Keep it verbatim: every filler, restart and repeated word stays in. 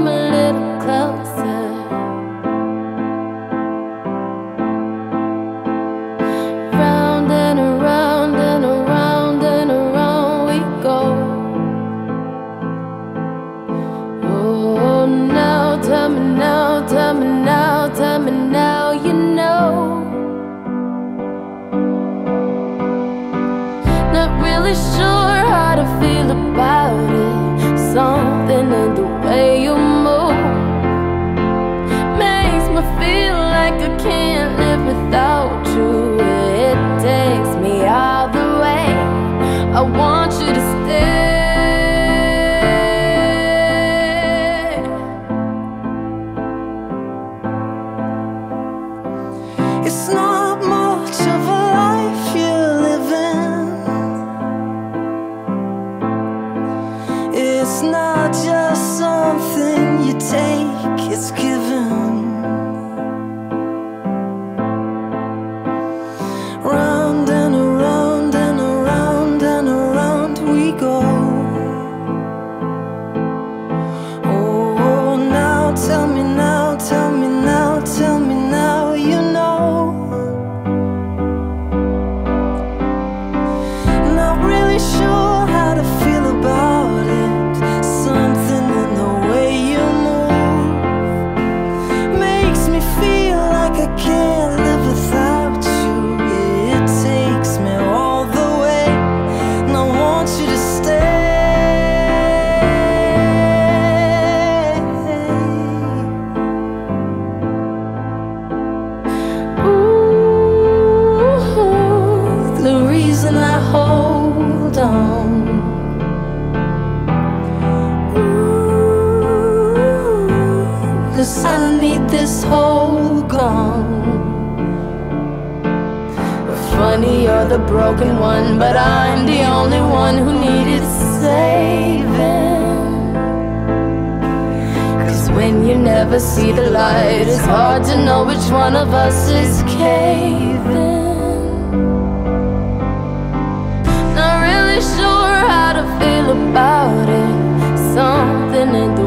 a little closer. Round and around and around and around we go. Oh, now tell me now, tell me now, tell me now you know. Not really sure how to feel about it. Something in the way you move makes me feel like I can't live without you. It takes me all the way. I want you to stay. It's not much of a life you're living. It's not just something you take, it's given. Round and around and around and around we go. Oh, now tell me now, tell me now, tell me now you know. Not really sure how to feel about it. Something in the way you move makes me feel like I can't live without you. It takes me all the way, and I want you to stay. Ooh, the reason I hold on. Ooh, 'cause I need this whole gone. Funny, you're the broken one, but I'm the only one who needed saving. 'Cause when you never see the light, it's hard to know which one of us is caving. Not really sure how to feel about it. Something in